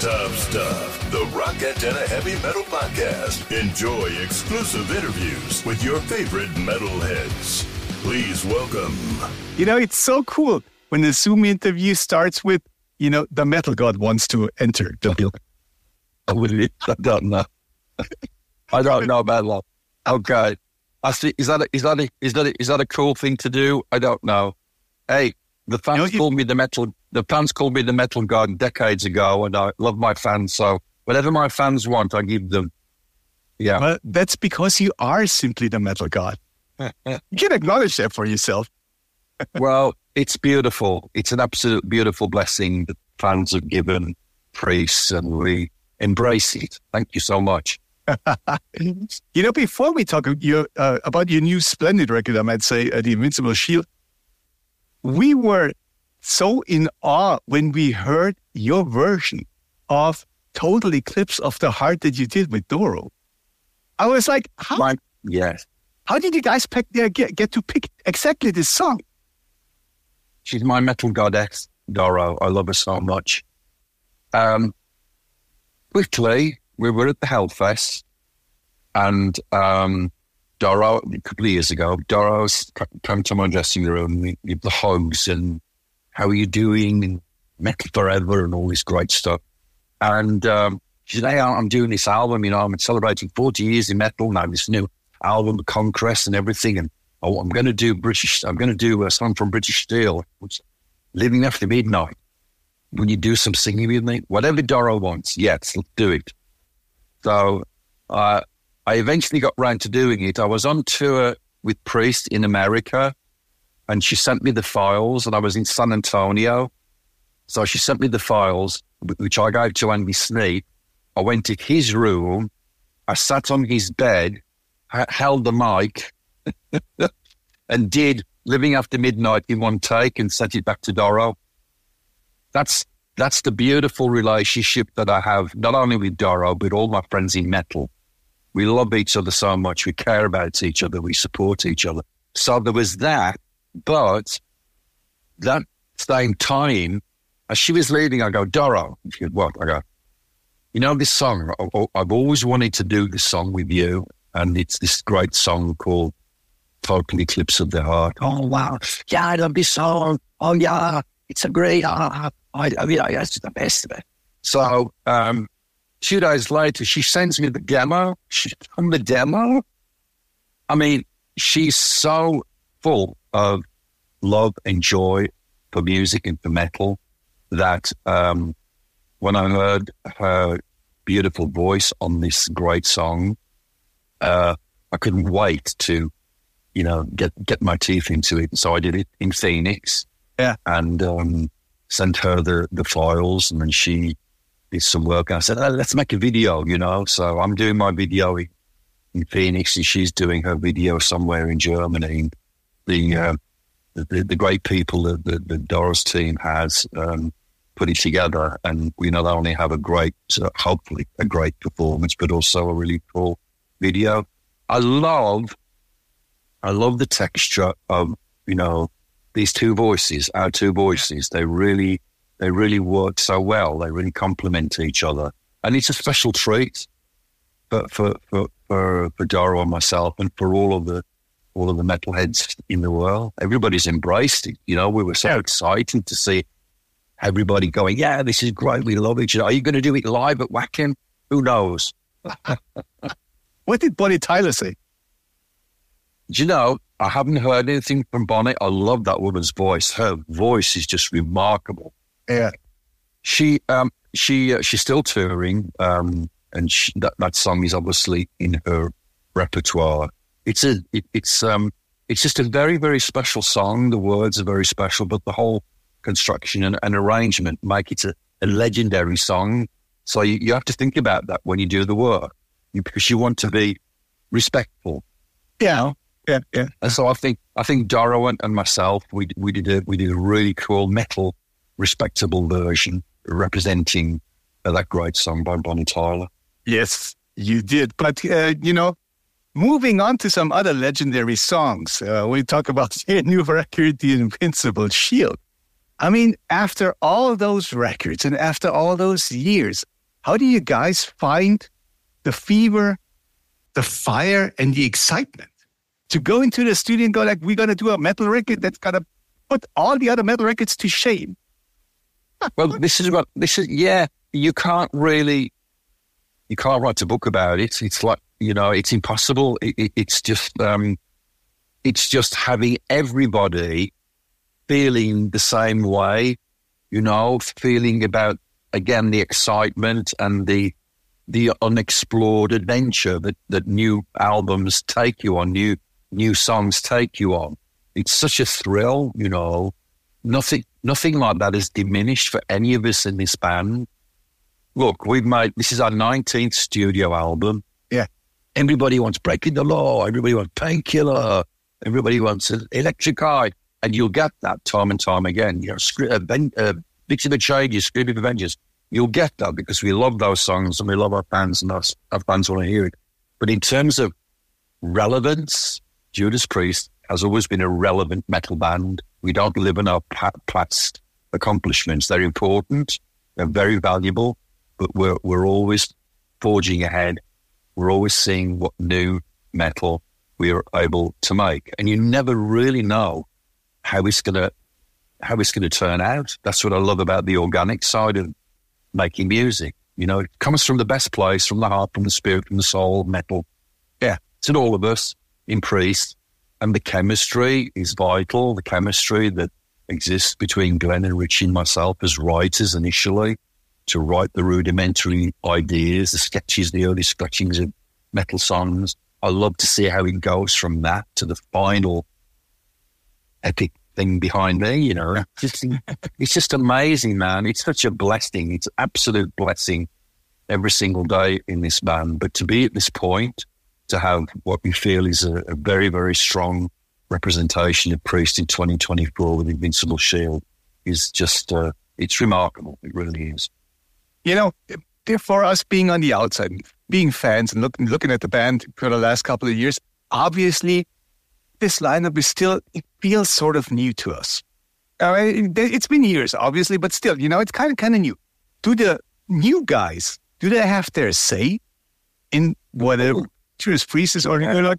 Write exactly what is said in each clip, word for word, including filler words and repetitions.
Tough Stuff, the Rock Antenna Heavy Metal Podcast. Enjoy exclusive interviews with your favorite metalheads. Please welcome. You know, it's so cool when the Zoom interview starts with, you know, the metal god wants to enter the building. I don't know. I don't know about that. Okay. I see. Is that a, is that a, is that a, is that a cool thing to do? I don't know. Hey, the fans you know, you, called me the metal. The fans called me the metal god decades ago, and I love my fans. So whatever my fans want, I give them. Yeah. Well, that's because you are simply the metal god. You can acknowledge that for yourself. Well, it's beautiful. It's an absolute beautiful blessing that fans have given Priest, and we embrace it. Thank you so much. You know, before we talk your, uh, about your new splendid record, I might say, uh, The Invincible Shield, we were so in awe when we heard your version of Total Eclipse of the Heart that you did with Doro. I was like, how, My, yes. how did you guys pick, uh, get, get to pick exactly this song? She's my metal goddess, Doro. I love her so much. Um, quickly, we were at the Hellfest, and um, Doro, a couple of years ago, Doro came to my dressing room, we give the hugs, and how are you doing, and Metal Forever, and all this great stuff. And um, she said, hey, I'm doing this album, you know, I'm celebrating forty years in metal now, this new album, The Conquest and everything, and oh, I'm going to do British, I'm going to do a song from British Steel, which Living After Midnight. Will you do some singing with me? Whatever Doro wants, yes, let's do it. So uh, I eventually got round to doing it. I was on tour with Priest in America, and she sent me the files, and I was in San Antonio. So she sent me the files, which I gave to Andy Sneap. I went to his room. I sat on his bed, h- held the mic, and did Living After Midnight in one take and sent it back to Doro. That's that's the beautiful relationship that I have, not only with Doro, but all my friends in metal. We love each other so much. We care about each other. We support each other. So there was that, but that same time, as she was leaving, I go, Doro. She goes, what? I go, you know this song? I've always wanted to do this song with you, and it's this great song called Total Eclipse of the Heart. Oh, wow. Yeah, I love this song. Oh, yeah. It's a great, uh, I, I mean, that's the best of it. So, um, two days later, she sends me the demo. She's on the demo. I mean, she's so full of love and joy for music and for metal that um, when I heard her beautiful voice on this great song, uh, I couldn't wait to, you know, get, get my teeth into it. So I did it in Phoenix. Yeah. And um, sent her the, the files, and then she did some work. And I said, oh, let's make a video, you know. So I'm doing my video in, in Phoenix, and she's doing her video somewhere in Germany. The uh, the, the great people that the, the Doros team has um, put it together, and we not only have a great, uh, hopefully a great performance, but also a really cool video. I love, I love the texture of, you know, these two voices, our two voices. They really, they really work so well. They really complement each other, and it's a special treat for for for for, for Doro and myself, and for all of the all of the metalheads in the world. Everybody's embraced it. You know, we were so yeah. excited to see everybody going, yeah, this is great. We love each other. Are you going to do it live at Wacken? Who knows? What did Bonnie Tyler say? Do you know, I haven't heard anything from Bonnie. I love that woman's voice. Her voice is just remarkable. Yeah. She um she uh, she's still touring, um, and she, that that song is obviously in her repertoire. It's a it, it's um it's just a very very special song. The words are very special, but the whole construction and, and arrangement make it a, a legendary song. So you, you have to think about that when you do the work, you, because you want to be respectful. Yeah. You know? Yeah, yeah. And so I think I think Doro and, and myself, we we did a we did a really cool metal, respectable version representing uh, that great song by Bonnie Tyler. Yes, you did. But uh, you know, moving on to some other legendary songs, uh, we talk about the new record, The Invincible Shield. I mean, after all those records and after all those years, How do you guys find the fever, the fire, and the excitement to go into the studio and go like, we're going to do a metal record that's going to put all the other metal records to shame? Well, this is what, this is, yeah, you can't really, you can't write a book about it. It's like, you know, it's impossible. It, it, it's just, um, it's just having everybody feeling the same way, you know, feeling about, again, the excitement and the the unexplored adventure that, that new albums take you on, new new songs take you on. It's such a thrill, you know. Nothing nothing like that is diminished for any of us in this band. Look, we've made, this is our nineteenth studio album. Yeah. Everybody wants Breaking the Law. Everybody wants Painkiller. Everybody wants Electric Eye. And you'll get that time and time again. You know, Scre- uh, ben, uh, Victim of Changes, Scream of Avengers. You'll get that because we love those songs and we love our fans and our, our fans want to hear it. But in terms of relevance, Judas Priest has always been a relevant metal band. We don't live in our past accomplishments. They're important. They're very valuable, but we're, we're always forging ahead. We're always seeing what new metal we are able to make. And you never really know how it's going to, how it's going to turn out. That's what I love about the organic side of making music. You know, it comes from the best place, from the heart, from the spirit, from the soul, metal. Yeah, it's in all of us, in Priest. And the chemistry is vital, the chemistry that exists between Glenn and Richie and myself as writers initially, to write the rudimentary ideas, the sketches, the early scratchings of metal songs. I love to see how it goes from that to the final epic thing behind me, you know. Just, it's just amazing, man. It's such a blessing. It's an absolute blessing every single day in this band. But to be at this point, to have what we feel is a, a very, very strong representation of Priest in twenty twenty-four with Invincible Shield is just, uh, it's remarkable. It really is. You know, for us being on the outside, being fans and looking, looking at the band for the last couple of years, obviously, this lineup is still, it feels sort of new to us. Uh, it, it's been years, obviously, but still, you know, it's kind of kind of new. Do the new guys, do they have their say in whatever Judas Priest is, or they're like,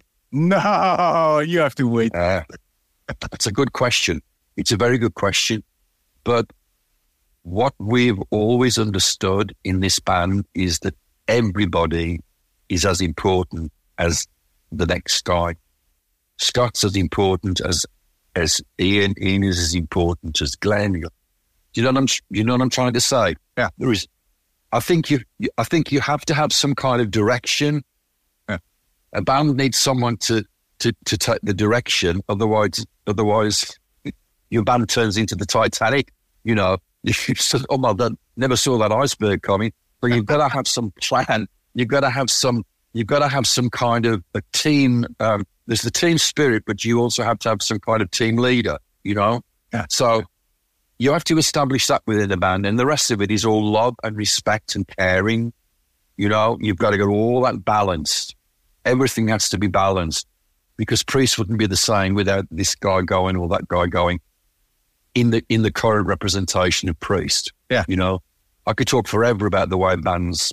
no, you have to wait? Uh, that's a good question. It's a very good question. But what we've always understood in this band is that everybody is as important as the next guy. Scott's as important as as Ian. Ian is as important as Glenn. Do you know what I'm? You know what I'm trying to say? Yeah. There is. I think you. I think you have to have some kind of direction. Yeah. A band needs someone to to to take the direction. Otherwise, otherwise, your band turns into the Titanic. You know. Oh my God! Never saw that iceberg coming. But you've got to have some plan. You've got to have some. You've got to have some kind of a team. Um, there's the team spirit, but you also have to have some kind of team leader, you know? Yeah. So you have to establish that within the band, and the rest of it is all love and respect and caring. You know, you've got to get all that balanced. Everything has to be balanced, because Priest wouldn't be the same without this guy going or that guy going in the in the current representation of Priest. Yeah. You know, I could talk forever about the way bands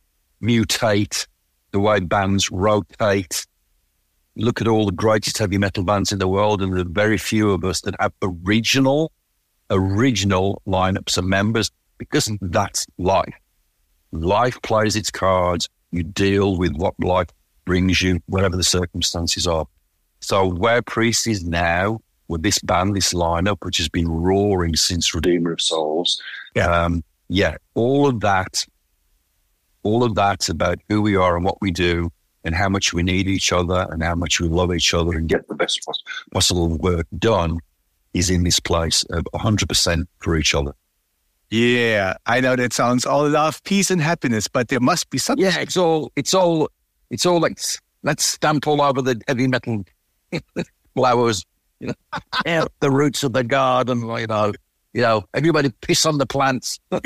mutate, the way bands rotate. Look at all the greatest heavy metal bands in the world, and there are very few of us that have original, original lineups of members, because that's life. Life plays its cards. You deal with what life brings you, whatever the circumstances are. So where Priest is now, with this band, this lineup, which has been roaring since Redeemer of Souls, yeah, um, yeah, all of that, all of that's about who we are and what we do, and how much we need each other and how much we love each other and get the best possible work done, is in this place of one hundred percent for each other. Yeah, I know that sounds all love, peace, and happiness, but there must be something. Yeah, it's all, it's all, it's all like, let's stamp all over the heavy metal flowers, you know, yeah, the roots of the garden, you know, you know, everybody piss on the plants. But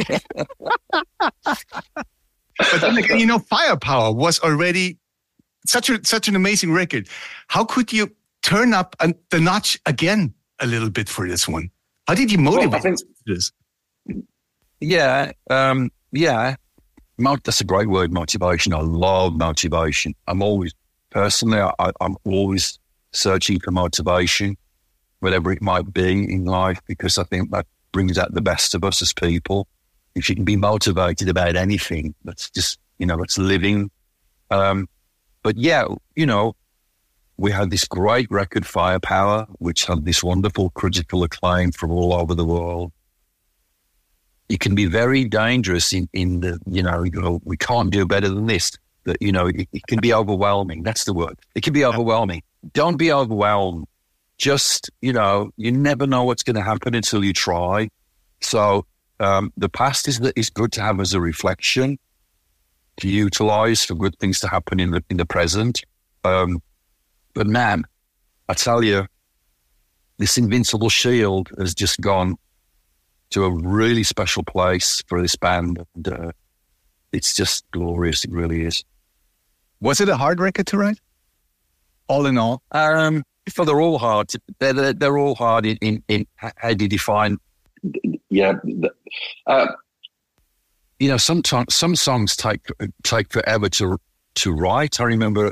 then again, you know, Firepower was already such a such an amazing record. How could you turn up an, the notch again a little bit for this one? How did you motivate well, I think, this? Yeah, um, yeah. Mot- that's a great word, motivation. I love motivation. I'm always, personally, I, I'm always searching for motivation, whatever it might be in life, because I think that brings out the best of us as people. If you can be motivated about anything, that's just, you know, that's living. Um, but yeah, you know, we had this great record, Firepower, which had this wonderful critical acclaim from all over the world. It can be very dangerous in, in the, you know, you know, we can't do better than this. That, you know, it, it can be overwhelming. That's the word. It can be overwhelming. Don't be overwhelmed. Just, you know, you never know what's going to happen until you try. So um, the past is is good to have as a reflection, to utilize for good things to happen in the in the present. Um, but man, I tell you, this Invincible Shield has just gone to a really special place for this band, and uh, it's just glorious. It really is. Was it a hard record to write? All in all, um, so they're all hard. To, they're, they're they're all hard in, in in how do you define? Yeah, uh, you know, sometimes some songs take take forever to to write. I remember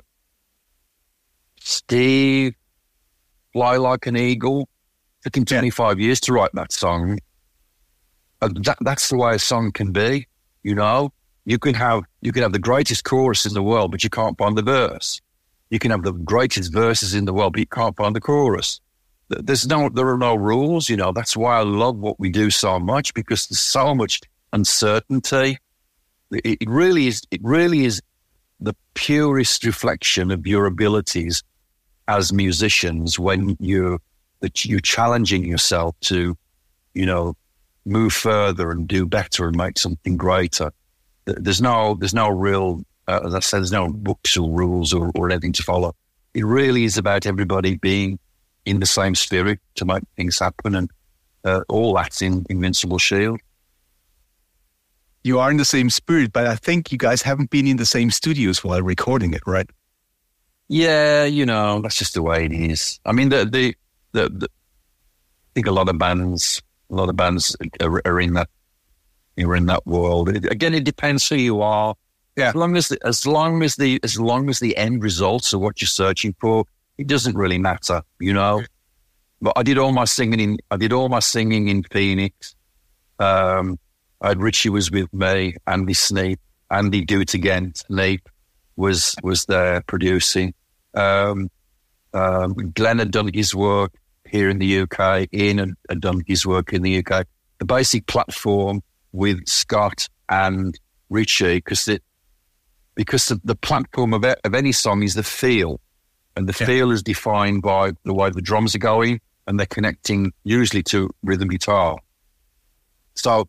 Steve, Fly Like an Eagle, took him twenty-five years to write that song. Uh, that, that's the way a song can be. You know, you can have you can have the greatest chorus in the world, but you can't find the verse. You can have the greatest verses in the world, but you can't find the chorus. There's no, there are no rules. You know, that's why I love what we do so much, because there's so much uncertainty. It, it really is. It really is the purest reflection of your abilities as musicians when you're that you're challenging yourself to, you know, move further and do better and make something greater. There's no, there's no real, uh, as I said, there's no books or rules or, or anything to follow. It really is about everybody being in the same spirit to make things happen, and uh, all that's in Invincible Shield. You are in the same spirit, but I think you guys haven't been in the same studios while recording it, right? Yeah, you know, that's just the way it is. I mean, the the the, the I think a lot of bands, a lot of bands are, are in that, are in that world. It, again, it depends who you are. Yeah. As long as the, as long as the as long as the end results are what you're searching for, it doesn't really matter, you know. But I did all my singing in I did all my singing in Phoenix. Um, I had Richie was with me, Andy Sneap, Andy Do It Again, Sneap was was there producing. Um, um, Glenn had done his work here in the U K. Ian had, had done his work in the U K. The basic platform with Scott and Richie, because it because the, the platform of, of any song is the feel. And the yeah. feel is defined by the way the drums are going, and they're connecting usually to rhythm guitar. So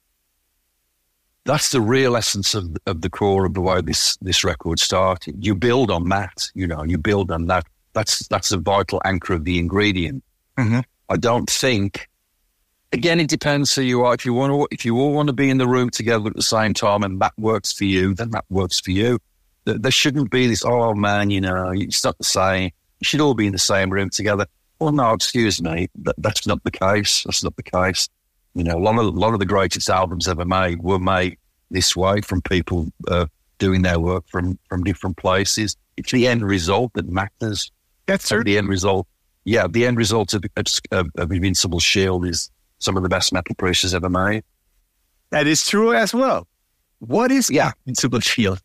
that's the real essence of, of the core of the way this, this record started. You build on that, you know, you build on that. That's that's a vital anchor of the ingredient. Mm-hmm. I don't think, again, it depends who you are. If you want to, if you all want to be in the room together at the same time and that works for you, then that works for you. There shouldn't be this, oh man, you know, it's not the same. You should all be in the same room together. Well, no, excuse me, that, that's not the case. That's not the case. You know, a lot of, a lot of the greatest albums ever made were made this way, from people uh, doing their work from, from different places. It's the end result that matters. That's true. The end result, yeah, the end result of, of, of Invincible Shield is some of the best metal producers ever made. That is true as well. What is yeah. Invincible Shield?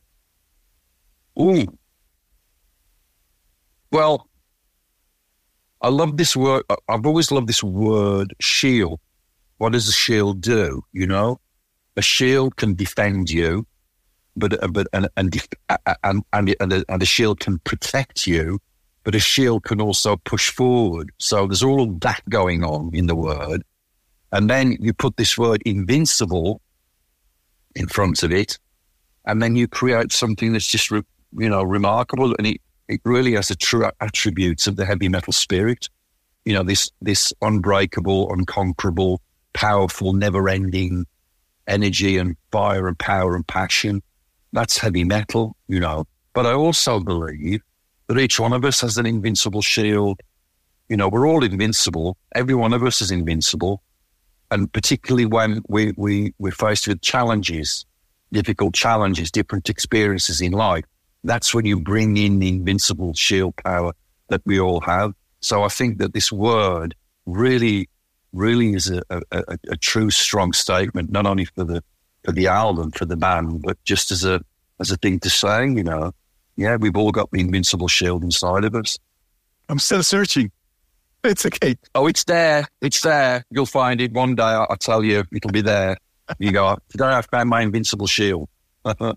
Ooh. Well, I love this word. I've always loved this word, shield. What does a shield do? You know, a shield can defend you, but but and and and and, and, a, and a shield can protect you, but a shield can also push forward. So there's all of that going on in the word, and then you put this word invincible in front of it, and then you create something that's just re- you know remarkable, and it, it really has the true attributes of the heavy metal spirit. You know, this this unbreakable, unconquerable, powerful, never-ending energy and fire and power and passion. That's heavy metal, you know. But I also believe that each one of us has an invincible shield. You know, we're all invincible. Every one of us is invincible. And particularly when we, we, we're faced with challenges, difficult challenges, different experiences in life. That's when you bring in the invincible shield power that we all have. So I think that this word really, really is a, a, a, a true strong statement, not only for the for the album, for the band, but just as a as a thing to say, you know, yeah, we've all got the invincible shield inside of us. I'm still searching. It's okay. Oh, it's there. It's there. You'll find it one day. I, I tell you, it'll be there. You go, today I found my invincible shield. The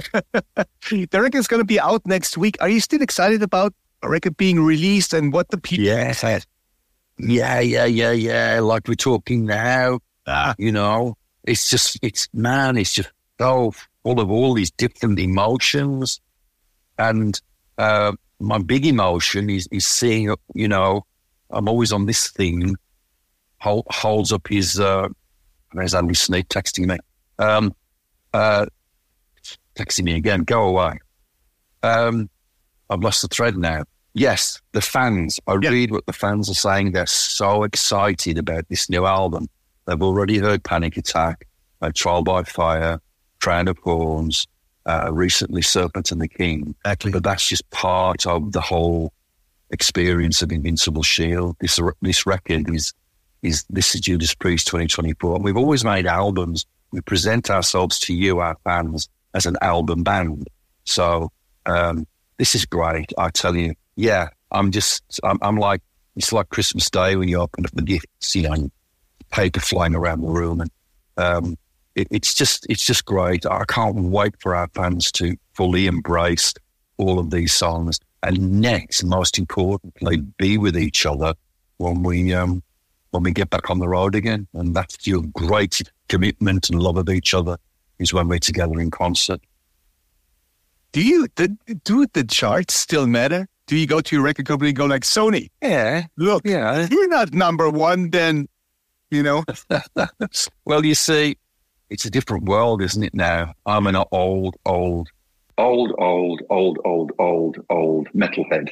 record's going to be out next week. Are you still excited about a record being released and what the people... Yes. Yeah, yeah, yeah, yeah. Like we're talking now, ah. you know, it's just, it's, man, it's just so full of all these different emotions. And uh, my big emotion is, is seeing, you know, I'm always on this thing, hold, holds up his, uh, there's Andy Sneak texting me, um, uh, texting me again, go away. Um, I've lost the thread now. Yes, the fans, I yeah. read what the fans are saying. They're so excited about this new album. They've already heard Panic Attack, uh, Trial by Fire, Crown of Thorns, uh, recently Serpent and the King. Exactly. But that's just part of the whole experience of Invincible Shield. This this record is is this is Judas Priest twenty twenty-four. And we've always made albums. We present ourselves to you, our fans, as an album band. So um, this is great. I tell you, yeah, I'm just I'm, I'm like it's like Christmas Day when you open up the gifts, you know, paper flying around the room, and um, it, it's just it's just great. I can't wait for our fans to fully embrace all of these songs. And next, most importantly, be with each other when we um, when we get back on the road again. And that's your great commitment and love of each other is when we're together in concert. Do you the, do the charts still matter? Do you go to your record company and go like, Sony? Yeah, look, yeah, you're not number one. Then, you know. Well, you see, it's a different world, isn't it? Now I'm an old, old. Old, old, old, old, old, old metalhead.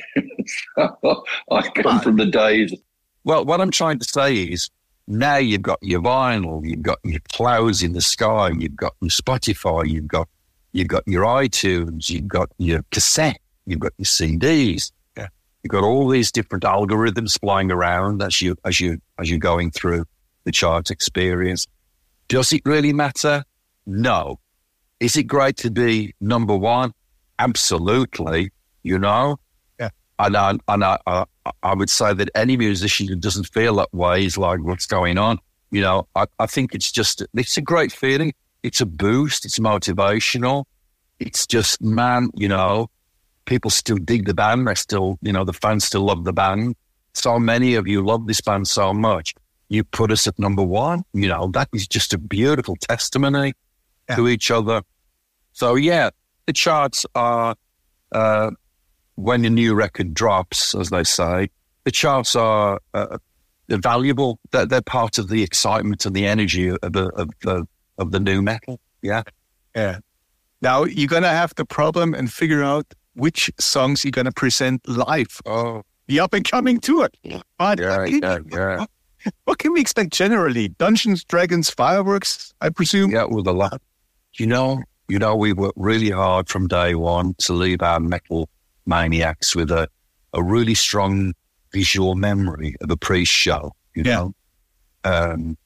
I come from the days. Well, what I'm trying to say is now you've got your vinyl, you've got your clouds in the sky, you've got your Spotify, you've got you've got your iTunes, you've got your cassette, you've got your C Ds. Yeah. You've got all these different algorithms flying around as you as you as you're going through the chart experience. Does it really matter? No. Is it great to be number one? Absolutely, you know. Yeah. And I, and I, I, I would say that any musician who doesn't feel that way is like, what's going on? You know, I, I think it's just, it's a great feeling. It's a boost. It's motivational. It's just, man, you know, people still dig the band. They still, you know, the fans still love the band. So many of you love this band so much. You put us at number one. You know, that is just a beautiful testimony. Yeah. To each other. So, yeah, the charts are, uh, when a new record drops, as they say, the charts are uh, they're valuable. They're, they're part of the excitement and the energy of, of, of, of, of the new metal. Yeah. Yeah. Now, you're going to have the problem and figure out which songs you're going to present live. Oh. The up-and-coming tour. But yeah, can, yeah, yeah. What, what can we expect generally? Dungeons, Dragons, fireworks, I presume? Yeah, with a lot. You know, you know, we worked really hard from day one to leave our metal maniacs with a, a really strong visual memory of a Priest show, you yeah. know. Um,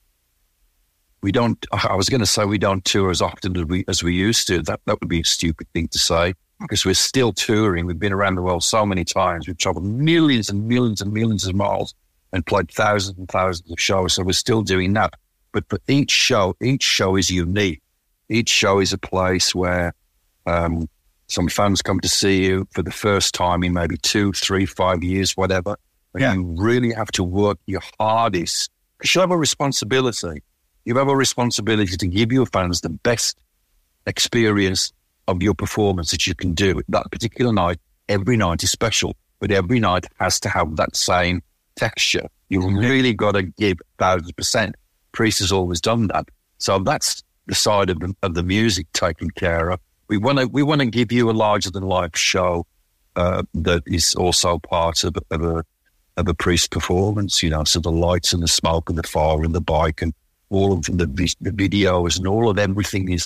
we don't, I was going to say we don't tour as often as we, as we used to. That, that would be a stupid thing to say because we're still touring. We've been around the world so many times. We've traveled millions and millions and millions of miles and played thousands and thousands of shows. So we're still doing that. But for each show, each show is unique. Each show is a place where um, some fans come to see you for the first time in maybe two, three, five years, whatever. And yeah. you really have to work your hardest because you have a responsibility. You have a responsibility to give your fans the best experience of your performance that you can do. That particular night, every night is special, but every night has to have that same texture. You really got to give a thousand percent. Priest has always done that. So that's the side of the, of the music taken care of. We want to we want to give you a larger than life show uh, that is also part of, of a of a Priest performance. You know, so the lights and the smoke and the fire and the bike and all of the, the videos and all of everything is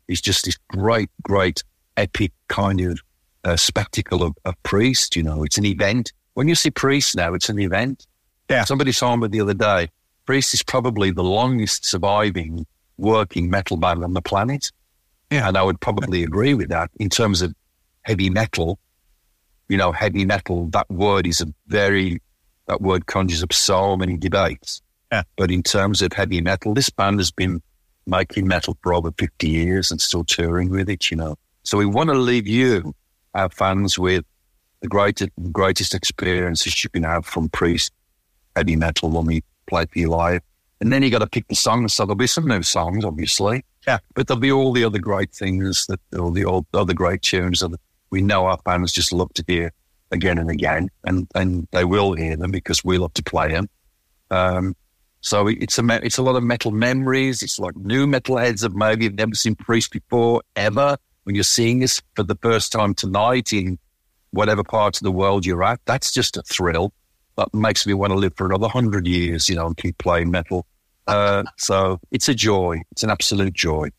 is just this great, great, epic kind of uh, spectacle of, of Priest. You know, it's an event. When you see Priest now, it's an event. Yeah. Somebody told me the other day, Priest is probably the longest surviving working metal band on the planet. Yeah. And I would probably agree with that in terms of heavy metal. You know, heavy metal, that word is a very, that word conjures up so many debates. Yeah. But in terms of heavy metal, this band has been making metal for over fifty years and still touring with it, you know. So we want to leave you, our fans, with the greatest, greatest experiences you can have from Priest heavy metal when we play for you live. And then you got to pick the songs. So there'll be some new songs, obviously. Yeah. But there'll be all the other great things, that all the old, other great tunes that we know our fans just love to hear again and again. And, and they will hear them because we love to play them. Um, so it's a, it's a lot of metal memories. It's like new metalheads that maybe have never seen Priest before, ever. When you're seeing this for the first time tonight in whatever part of the world you're at, that's just a thrill. That makes me want to live for another hundred years, you know, and keep playing metal. Uh, so it's a joy. It's an absolute joy.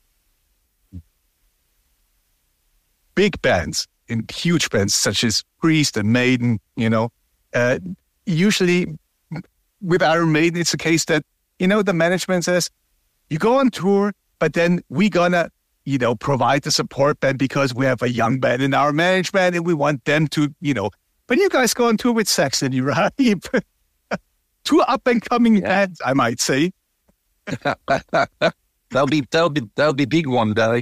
Big bands and huge bands such as Priest and Maiden, you know, uh, usually with Iron Maiden, it's a case that, you know, the management says, you go on tour, but then we gonna, you know, provide the support band because we have a young band in our management and we want them to, you know, but you guys go on tour with Saxony, right? Two up-and-coming Yeah. bands, I might say. they'll be they'll be they'll be big one day.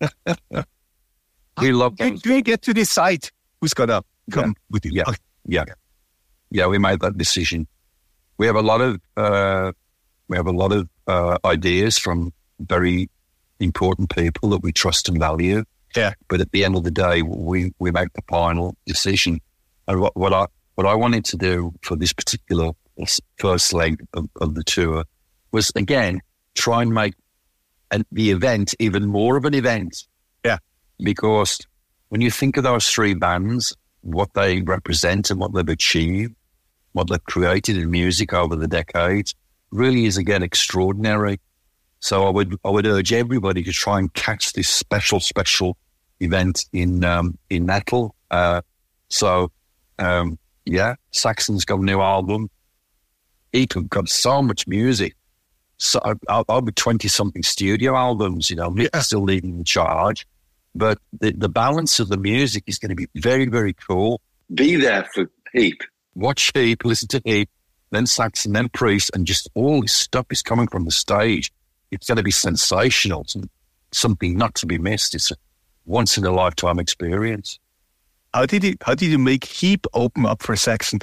We love Do those. do you get to decide who's gonna come Yeah. with you? Yeah. Okay. Yeah, yeah. We made that decision. We have a lot of uh, we have a lot of uh, ideas from very important people that we trust and value. Yeah. But at the end of the day, we we make the final decision. And what, what I what I wanted to do for this particular first leg of, of the tour was, again, try and make an, the event even more of an event. Yeah. Because when you think of those three bands, what they represent and what they've achieved, what they've created in music over the decades, really is, again, extraordinary. So I would I would urge everybody to try and catch this special, special event in um, in metal. Uh, so, um, yeah, Saxon's got a new album. Eaton got so much music. So I'll, I'll be twenty-something studio albums, you know, Mick's Yeah. still leading the charge. But the, the balance of the music is going to be very, very cool. Be there for Heap. Watch Heap, listen to Heap, then Saxon, then Priest, and just all this stuff is coming from the stage. It's going to be sensational. It's something not to be missed. It's a once-in-a-lifetime experience. How did you How did you make Heap open up for Saxon?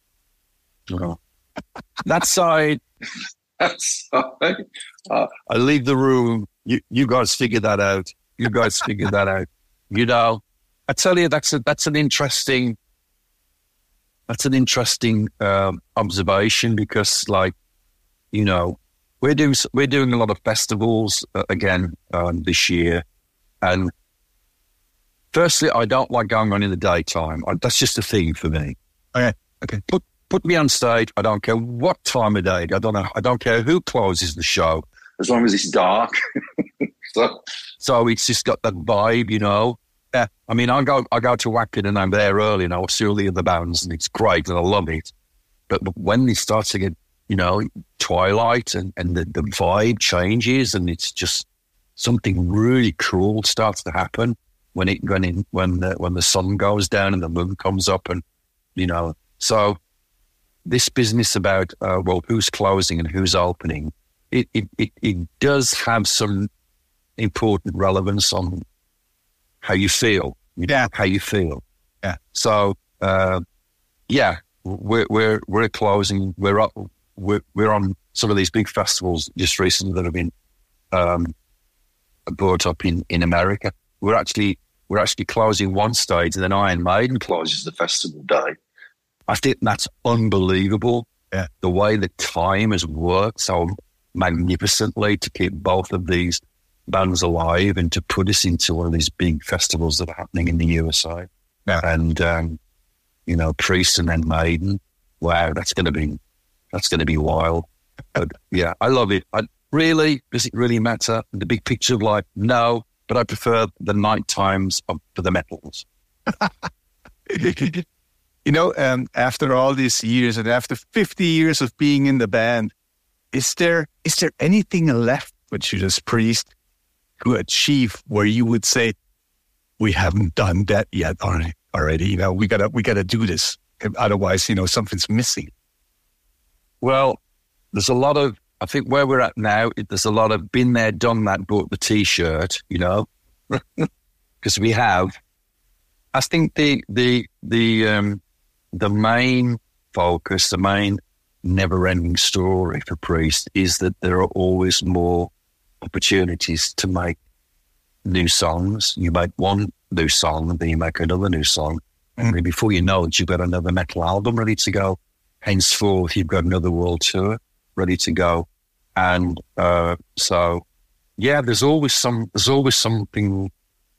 Oh. That side, that side. Uh, I leave the room. You, you guys figure that out. You guys figure that out. You know, I tell you, that's a, that's an interesting, that's an interesting um, observation because, like, you know, we're doing we're doing a lot of festivals uh, again um, this year, and firstly, I don't like going on in the daytime. I, that's just a thing for me. Okay, okay. Put put me on stage. I don't care what time of day. I don't know. I don't care who closes the show, as long as it's dark. so, so it's just got that vibe, you know. Yeah. I mean, I go I go to Wacken and I'm there early, and I see all the other bands, and it's great, and I love it. But, but when it starts to get, you know, twilight and, and the, the vibe changes, and it's just something really cool starts to happen when it when it, when the, when the sun goes down and the moon comes up, and you know. So this business about uh, well, who's closing and who's opening, it, it it it does have some important relevance on how you feel. You know, Yeah. how you feel. Yeah. So uh, yeah, we're we're we're closing. We're up. We're we're on some of these big festivals just recently that have been um, brought up in, in America. We're actually we're actually closing one stage, and then Iron Maiden closes the festival day. I think that's unbelievable. Yeah. The way the time has worked so magnificently to keep both of these bands alive and to put us into one of these big festivals that are happening in the U S A. Yeah. And um, you know, Priest and then Maiden. Wow, that's going to be that's going to be wild. But yeah, I love it. I, really, does it really matter? The big picture of life? No, but I prefer the night times of, for the metals. You know, um, after all these years and after fifty years of being in the band, is there is there anything left for Judas Priest to achieve where you would say, we haven't done that yet already? You know, we gotta we gotta do this. Otherwise, you know, something's missing. Well, there's a lot of, I think where we're at now, it, there's a lot of been there, done that, bought the T-shirt, you know, because we have. I think the the the um, the main focus, the main never-ending story for Priest is that there are always more opportunities to make new songs. You make one new song, and then you make another new song, and mm. before you know it, you've got another metal album ready to go. Henceforth, you've got another world tour ready to go, and uh, so yeah, there's always some, there's always something,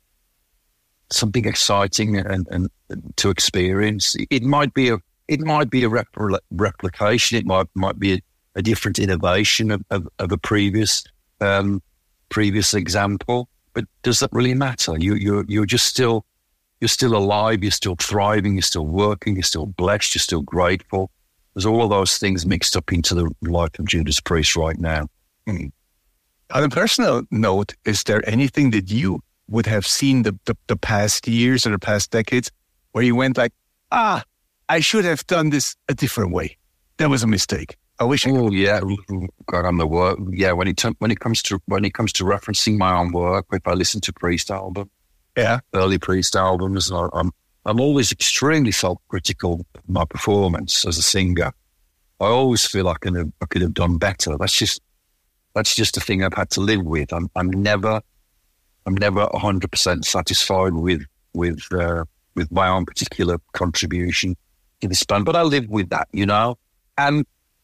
something exciting and, and to experience. It might be a, it might be a repl- replication. It might might be a, a different innovation of, of, of a previous um, previous example. But does that really matter? You you're you're just still you're still alive. You're still thriving. You're still working. You're still blessed. You're still grateful. There's all of those things mixed up into the life of Judas Priest right now. Mm. On a personal note, is there anything that you would have seen the, the, the past years or the past decades where you went like, ah, I should have done this a different way? That was a mistake. I wish. I oh yeah, God, on the work. Yeah, when it t- when it comes to when it comes to referencing my own work, if I listen to Priest album, yeah, early Priest albums, I, I'm I'm always extremely self-critical of my performance as a singer. I always feel I could have I could have done better. That's just that's just a thing I've had to live with. I'm I'm never I'm never one hundred percent satisfied with with uh, with my own particular contribution to this band, but I live with that, you know. And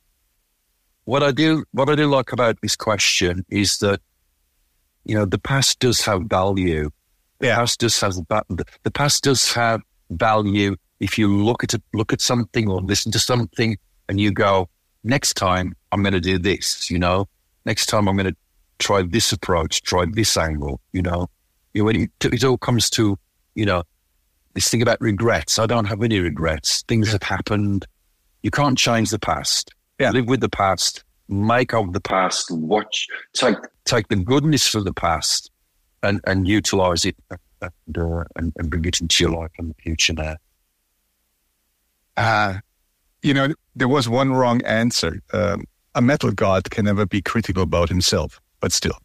what I do what I do like about this question is that, you know, the past does have value. The yeah. past does have the past does have value if you look at it, look at something or listen to something and you go, next time I'm going to do this, you know, next time I'm going to try this approach, try this angle, you know, you know, when it, it all comes to, you know, this thing about regrets. I don't have any regrets. Things have happened. You can't change the past. Yeah. Live with the past, make of the past, watch, take, take the goodness from the past and, and utilize it and, uh, and, and bring it into your life in the future now. Uh, you know, there was one wrong answer. Um, a metal god can never be critical about himself, but still.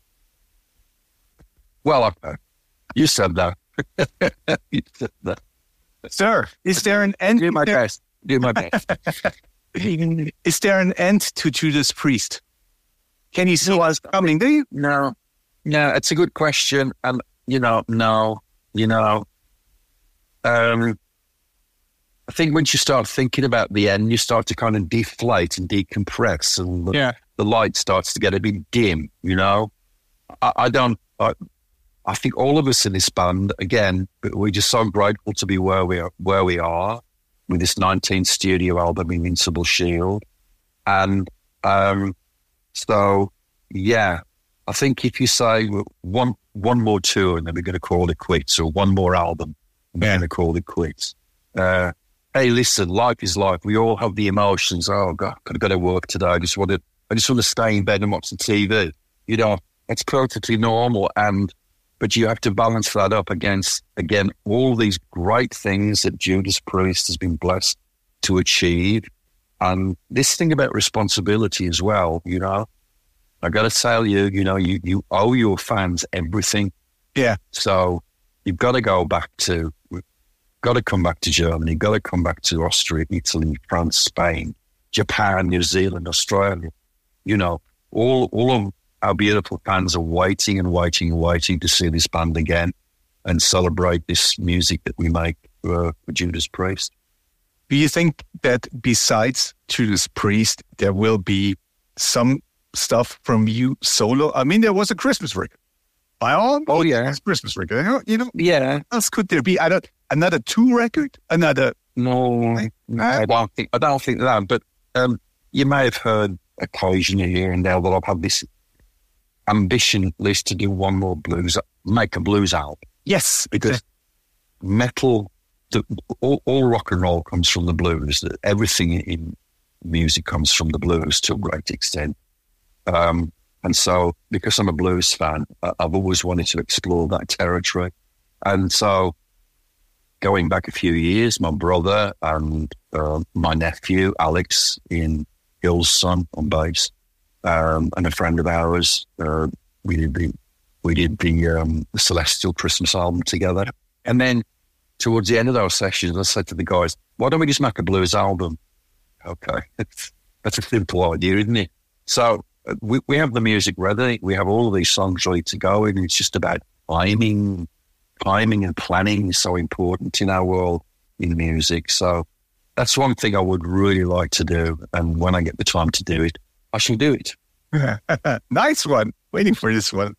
Well, uh, you said that. You said that. Sir, is there an end? Do my best. Do my best. Is there an end to Judas Priest? Can you see what's coming? Do you? No. No, it's a good question. And, you know, no, you know, um, I think once you start thinking about the end, you start to kind of deflate and decompress, and the, yeah. the light starts to get a bit dim, you know. I, I don't, I, I think all of us in this band, again, we're just so grateful to be where we are, where we are with this nineteenth studio album, Invincible Shield. And um, so, yeah, I think if you say one one more tour and then we're going to call it quits, or one more album and we're yeah. going to call it quits. Uh, hey, listen, life is life. We all have the emotions. Oh God, I've got to work today. I just want to, I just want to stay in bed and watch the T V. You know, it's perfectly normal. And but you have to balance that up against, again, all these great things that Judas Priest has been blessed to achieve, and this thing about responsibility as well. You know, I got to tell you, you know, you you owe your fans everything. Yeah. So you've got to go back to. Got to come back to Germany, got to come back to Austria, Italy, France, Spain, Japan, New Zealand, Australia. You know, all all of our beautiful fans are waiting and waiting and waiting to see this band again and celebrate this music that we make uh, for Judas Priest. Do you think that besides Judas Priest, there will be some stuff from you solo? I mean, there was a Christmas record. By all, oh yeah, Christmas record. You know, yeah. What else could there be? I don't. Another two record? Another? No, I don't think. I don't think that. But um, you may have heard occasionally here and there that I've had this ambition at least to do one more blues, make a blues album. Yes, because exactly. metal, the, all, all rock and roll comes from the blues. Everything in music comes from the blues to a great extent. Um, and so, because I'm a blues fan, I've always wanted to explore that territory. And so, going back a few years, my brother and uh, my nephew, Alex, in Hillsong on bass, um, and a friend of ours, uh, we did the we did the, um, the Celestial Christmas album together. And then towards the end of those sessions, I said to the guys, "Why don't we just make a blues album?" Okay, that's a simple idea, isn't it? So uh, we we have the music ready. We have all of these songs ready to go, and it's just about timing. Timing and planning is so important in our world in music. So that's one thing I would really like to do. And when I get the time to do it, I shall do it. Nice one. Waiting for this one.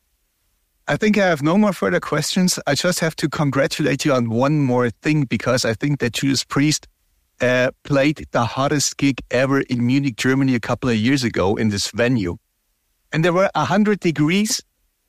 I think I have no more further questions. I just have to congratulate you on one more thing, because I think that Judas Priest uh, played the hottest gig ever in Munich, Germany a couple of years ago in this venue. And there were one hundred degrees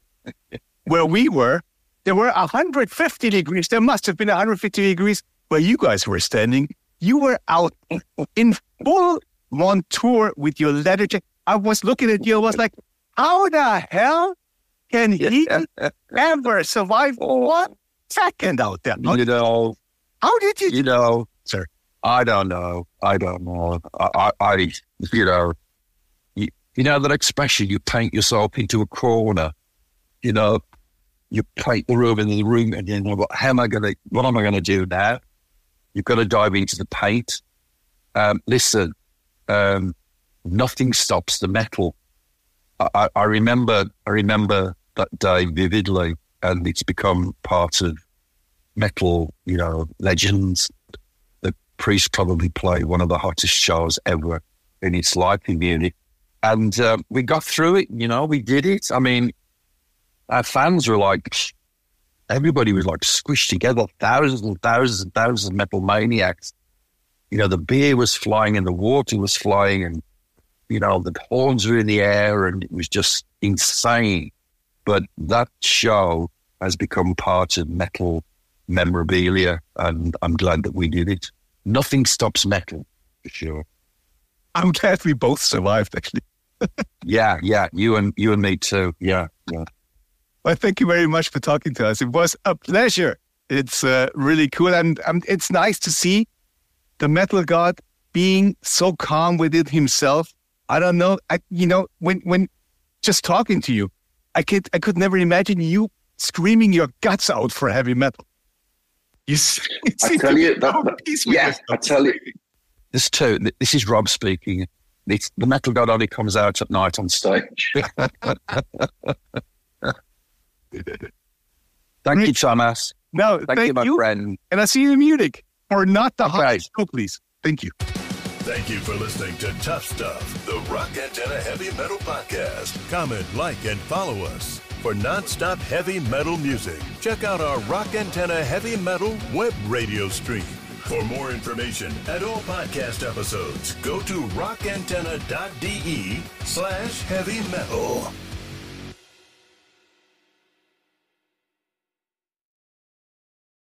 where we were. There were one hundred fifty degrees. There must have been one hundred fifty degrees where you guys were standing. You were out in full montour with your leather jacket. I was looking at you. I was like, how the hell can he ever survive one second out there? You know, how did you? You know, sir, I don't know. I don't know. I, I, I you know, you, you know that expression, you paint yourself into a corner, you know, you paint the room into the room, and you know, what, how am I going to, what am I going to do now? You've got to dive into the paint. Um, listen, um, nothing stops the metal. I, I, I remember, I remember that day vividly, and it's become part of metal, you know, legends. The Priest probably played one of the hottest shows ever in its life in Munich. And um, we got through it, you know, we did it. I mean, our fans were like, everybody was like squished together, thousands and thousands and thousands of metal maniacs. You know, the beer was flying and the water was flying, and, you know, the horns were in the air, and it was just insane. But that show has become part of metal memorabilia, and I'm glad that we did it. Nothing stops metal, for sure. I'm glad we both survived, actually. yeah, yeah, you and you and me too. Yeah, yeah. Well, thank you very much for talking to us. It was a pleasure. It's uh, really cool. And um, it's nice to see the metal god being so calm within himself. I don't know. I, you know, when, when just talking to you, I could, I could never imagine you screaming your guts out for heavy metal. You see, I tell you, that, that, yeah, I tell you. This too, this is Rob speaking. It's, the metal god only comes out at night on stage. Thank you, Thomas. No, thank, thank you, my you. friend. And I'll see you in Munich. Or not the okay. hottest show, please. Thank you. Thank you for listening to Tough Stuff, the Rock Antenna Heavy Metal Podcast. Comment, like, and follow us. For non-stop heavy metal music, check out our Rock Antenna Heavy Metal web radio stream. For more information and all podcast episodes, go to rockantenna.de slash heavy metal.